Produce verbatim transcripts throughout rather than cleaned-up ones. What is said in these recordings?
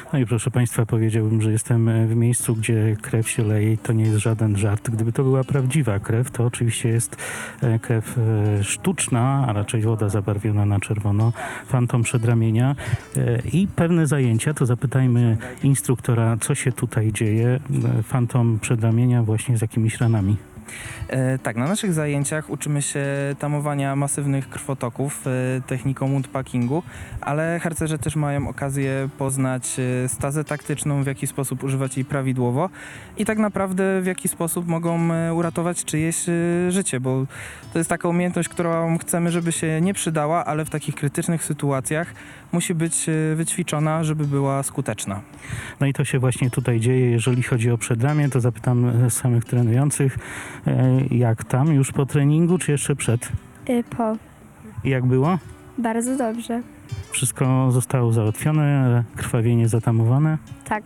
No i proszę Państwa, powiedziałbym, że jestem w miejscu, gdzie krew się leje i to nie jest żaden żart. Gdyby to była prawdziwa krew, to oczywiście jest e, krew e, sztuczna, a raczej woda zabarwiona na czerwono, fantom przedramienia e, i pewne zajęcia. To zapytajmy instruktora, co się tutaj dzieje. E, fantom przedramienia właśnie z jakimiś ranami. E, tak, na naszych zajęciach uczymy się tamowania masywnych krwotoków e, techniką woundpackingu, ale harcerze też mają okazję poznać e, stazę taktyczną, w jaki sposób używać jej prawidłowo i tak naprawdę w jaki sposób mogą e, uratować czyjeś e, życie, bo to jest taka umiejętność, którą chcemy, żeby się nie przydała, ale w takich krytycznych sytuacjach musi być e, wyćwiczona, żeby była skuteczna. No i to się właśnie tutaj dzieje. Jeżeli chodzi o przedramię, to zapytam samych trenujących, e, jak tam już po treningu, czy jeszcze przed? Y, Po. I jak było? Bardzo dobrze. Wszystko zostało załatwione, krwawienie zatamowane? Tak.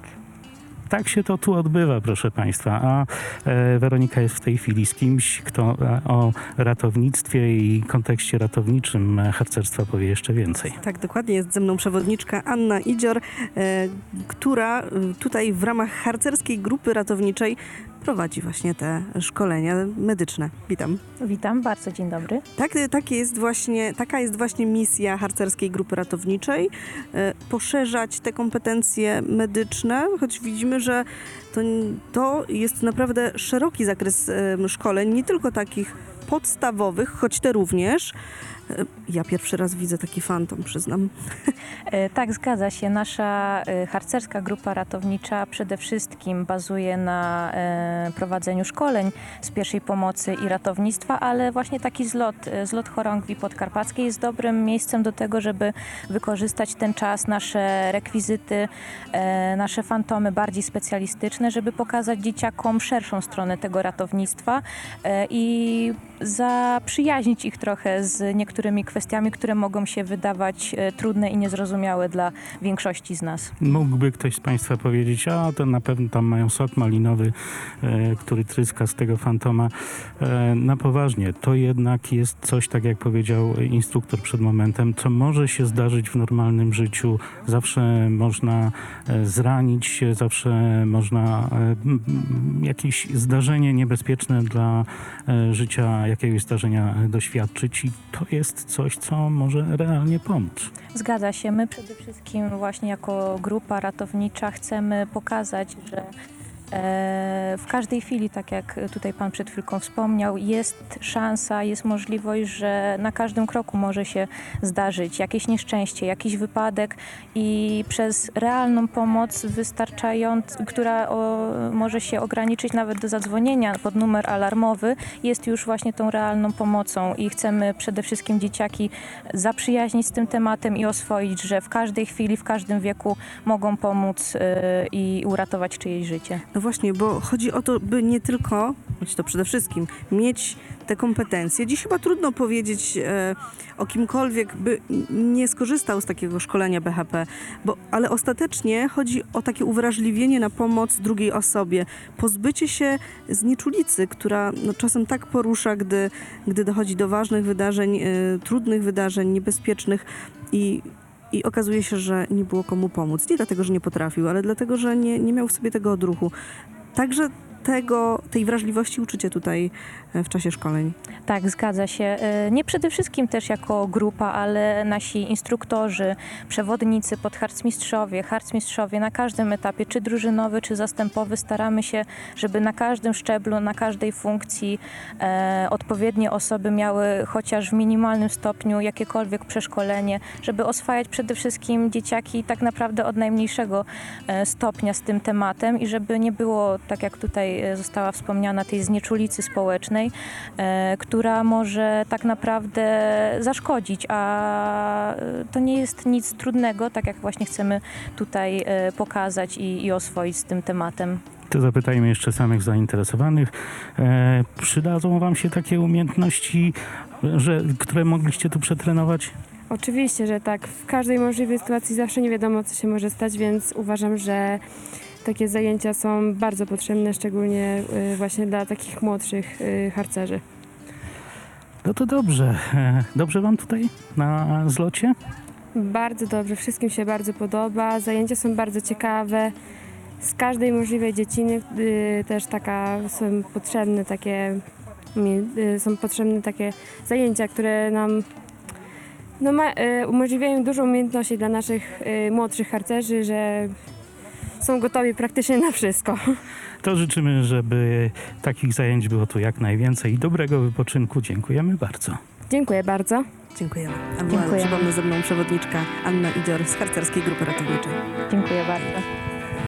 Tak się to tu odbywa, proszę Państwa. A e, Weronika jest w tej chwili z kimś, kto e, o ratownictwie i kontekście ratowniczym e, harcerstwa powie jeszcze więcej. Tak, dokładnie. Jest ze mną przewodniczka Anna Idzior, e, która e, tutaj w ramach harcerskiej grupy ratowniczej prowadzi właśnie te szkolenia medyczne. Witam. Witam, bardzo dzień dobry. Tak, tak jest właśnie, taka jest właśnie misja harcerskiej grupy ratowniczej. E, poszerzać te kompetencje medyczne, choć widzimy, że to, to jest naprawdę szeroki zakres e, szkoleń, nie tylko takich podstawowych, choć te również. E, ja pierwszy raz widzę taki fantom, przyznam. E, tak, zgadza się. Nasza e, harcerska grupa ratownicza przede wszystkim bazuje na e, prowadzeniu szkoleń z pierwszej pomocy i ratownictwa, ale właśnie taki zlot, e, zlot chorągwi podkarpackiej jest dobrym miejscem do tego, żeby wykorzystać ten czas, nasze rekwizyty, e, nasze fantomy bardziej specjalistyczne, żeby pokazać dzieciakom szerszą stronę tego ratownictwa e, i zaprzyjaźnić ich trochę z niektórymi kwestiami, które mogą się wydawać e, trudne i niezrozumiałe dla większości z nas. Mógłby ktoś z Państwa powiedzieć, a to na pewno tam mają sok malinowy, e, który tryska z tego fantoma. E, na poważnie, to jednak jest coś, tak jak powiedział instruktor przed momentem, co może się zdarzyć w normalnym życiu. Zawsze można e, zranić się, zawsze można e, m, jakieś zdarzenie niebezpieczne dla e, życia, jakiegoś zdarzenia doświadczyć i to jest coś, co może realnie pomóc. Zgadza się. My przede wszystkim właśnie jako grupa ratownicza chcemy pokazać, że e, w każdej chwili, tak jak tutaj Pan przed chwilką wspomniał, jest szansa, jest możliwość, że na każdym kroku może się zdarzyć jakieś nieszczęście, jakiś wypadek i przez realną pomoc wystarczającą, która o, może się ograniczyć nawet do zadzwonienia pod numer alarmowy, jest już właśnie tą realną pomocą i chcemy przede wszystkim dzieciaki zaprzyjaźnić z tym tematem i oswoić, że w każdej chwili, w każdym wieku mogą pomóc y, i uratować czyjeś życie. No właśnie, bo chodzi o to, by nie tylko, choć to przede wszystkim, mieć te kompetencje. Dziś chyba trudno powiedzieć e, o kimkolwiek, by nie skorzystał z takiego szkolenia B H P, bo, ale ostatecznie chodzi o takie uwrażliwienie na pomoc drugiej osobie, pozbycie się znieczulicy, która no, czasem tak porusza, gdy, gdy dochodzi do ważnych wydarzeń, e, trudnych wydarzeń, niebezpiecznych i I okazuje się, że nie było komu pomóc. Nie dlatego, że nie potrafił, ale dlatego, że nie, nie miał w sobie tego odruchu. Także tego, tej wrażliwości uczycie tutaj w czasie szkoleń. Tak, zgadza się. Nie przede wszystkim też jako grupa, ale nasi instruktorzy, przewodnicy, podharcmistrzowie, harcmistrzowie na każdym etapie, czy drużynowy, czy zastępowy, staramy się, żeby na każdym szczeblu, na każdej funkcji e, odpowiednie osoby miały chociaż w minimalnym stopniu jakiekolwiek przeszkolenie, żeby oswajać przede wszystkim dzieciaki tak naprawdę od najmniejszego e, stopnia z tym tematem i żeby nie było, tak jak tutaj została wspomniana, tej znieczulicy społecznej, e, która może tak naprawdę zaszkodzić, a to nie jest nic trudnego, tak jak właśnie chcemy tutaj e, pokazać i, i oswoić z tym tematem. To zapytajmy jeszcze samych zainteresowanych. E, przydadzą Wam się takie umiejętności, że, które mogliście tu przetrenować? Oczywiście, że tak. W każdej możliwej sytuacji zawsze nie wiadomo, co się może stać, więc uważam, że takie zajęcia są bardzo potrzebne, szczególnie y, właśnie dla takich młodszych y, harcerzy. No to dobrze. E, dobrze Wam tutaj na zlocie? Bardzo dobrze, wszystkim się bardzo podoba. Zajęcia są bardzo ciekawe. Z każdej możliwej dziedziny y, też taka są potrzebne takie mi- y, są potrzebne takie zajęcia, które nam no, ma, y, umożliwiają dużo umiejętności dla naszych y, młodszych harcerzy, że są gotowi praktycznie na wszystko. To życzymy, żeby takich zajęć było tu jak najwięcej i dobrego wypoczynku. Dziękujemy bardzo. Dziękuję bardzo. Dziękujemy. A była, Dziękujemy. przypomnę, ze mną przewodniczka Anna Idzior z Harcerskiej Grupy Ratowniczej. Dziękuję bardzo.